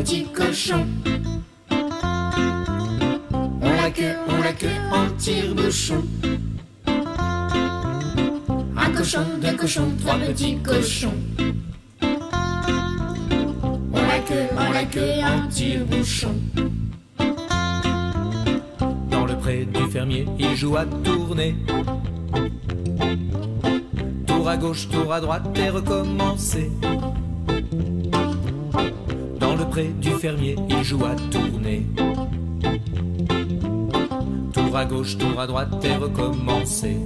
petits cochons. On la queue en tire-bouchon. Un cochon, deux cochons, trois petits cochons. On la queue en tire-bouchon. Dans le pré du fermier, il joue à tourner. Tour à gauche, tour à droite et recommencer. Dans le pré du fermier, il joue à tourner. Tour à gauche, tour à droite et recommencer.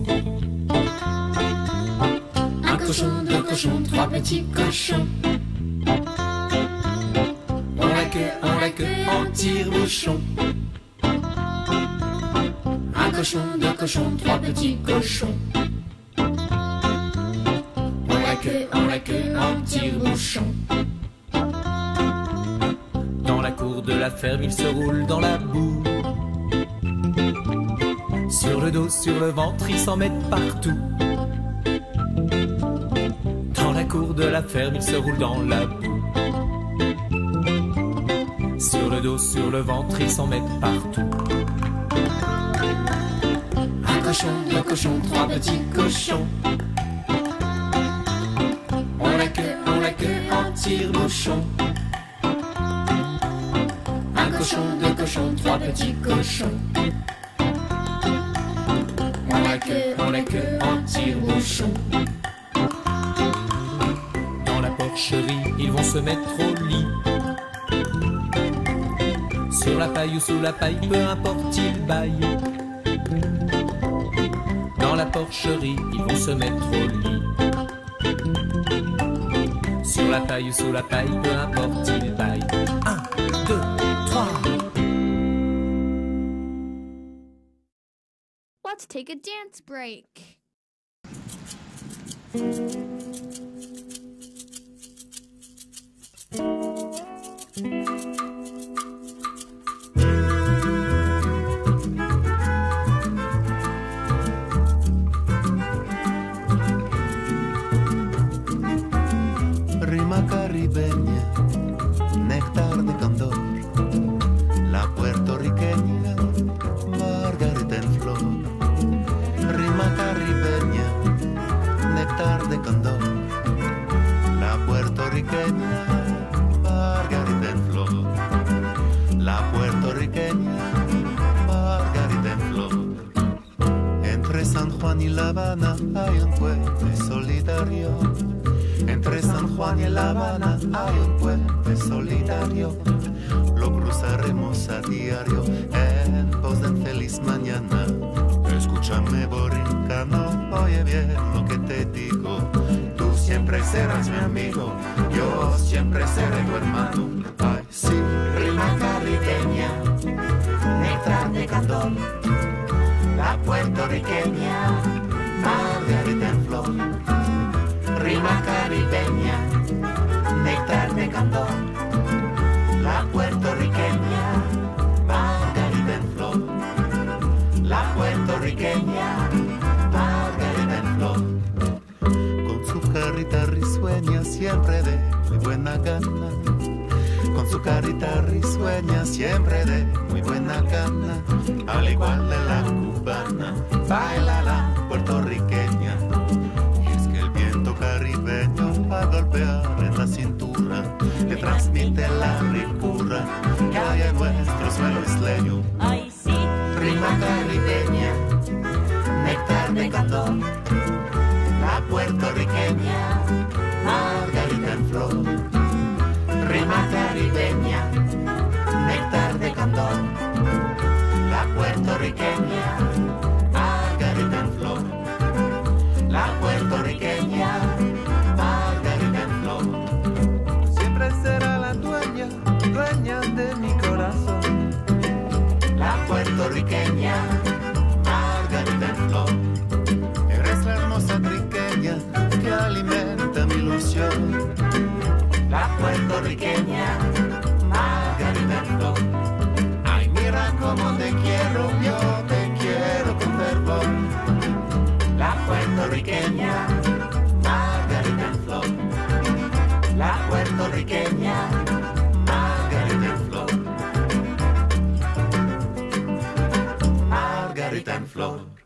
Un cochon, deux cochons, trois petits cochons. On la queue en tire-bouchon. Un cochon, deux cochons, trois petits cochons. On la queue en tire-bouchon. Dans la cour de la ferme, il se roule dans la boue. Sur le dos, sur le ventre, ils s'en mettent partout. Dans la cour de la ferme, il se roule dans la boue. Sur le dos, sur le ventre, ils s'en mettent partout. Un cochon, deux cochons, trois petits cochons. On la queue en tire-bouchon. Un cochon, deux cochons, trois petits cochons. On la queue en tire-bouchon. Dans la porcherie, ils vont se mettre au lit. Sur la paille ou sous la paille, peu importe, ils baillent. Dans la porcherie, ils vont se mettre au lit. Sur la paille ou sous la paille, peu importe, ils baillent. 1, 2, 3. Let's take a dance break. Rima caribeña, néctar de candor, la puertorriqueña, margarita en flor. Rima caribeña, néctar de candor, la puertorriqueña, margarita en flor. La puertorriqueña, margarita en flor. Entre San Juan y La Habana hay un puente solidario. Entre San Juan y La Habana hay un puente solidario. Lo cruzaremos a diario en pos de feliz mañana. Escúchame, borincano, oye bien lo que te digo. Tú siempre serás mi amigo, yo siempre seré tu hermano. Ay, sí. Rima caribeña, néctar de candor. La puertorriqueña, margarita en flor. Rima caribeña, néctar de candor. La puertorriqueña, margarita en flor. La puertorriqueña, margarita en flor. Con su carita risueña siempre de muy buena gana. Con su carita risueña siempre de muy buena gana. Al igual de la cubana, baila la puertorriqueña. Caribeño va a golpear en la cintura, le transmite la ricura que hay en nuestro suelo isleño. Ay, sí. Rima caribeña, néctar de candor. La puertorriqueña, margarita en flor. Rima caribeña, néctar de candor. La puertorriqueña, margarita en flor. La puertorriqueña, margarita en flor. Siempre será la dueña, dueña de mi corazón. La puertorriqueña, margarita en flor. Eres la hermosa triqueña que alimenta mi ilusión. La puertorriqueña, margarita en flor. Ay, mira cómo te quiero, yo te quiero con fervor. La puertorriqueña, margarita en flor. La puertorriqueña, margarita florita en flor.